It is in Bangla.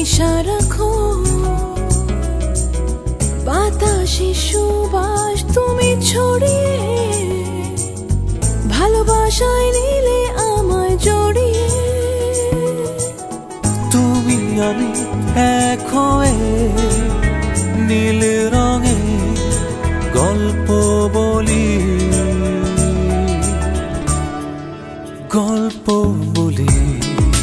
সারাক্ষণ বাতাসে সুবাস তুমি ছড়িয়ে, ভালোবাসায় নিলে আমায় জড়িয়ে। তুমি আমি এক হয়ে নীল রঙে গল্প বলি, গল্প বলি।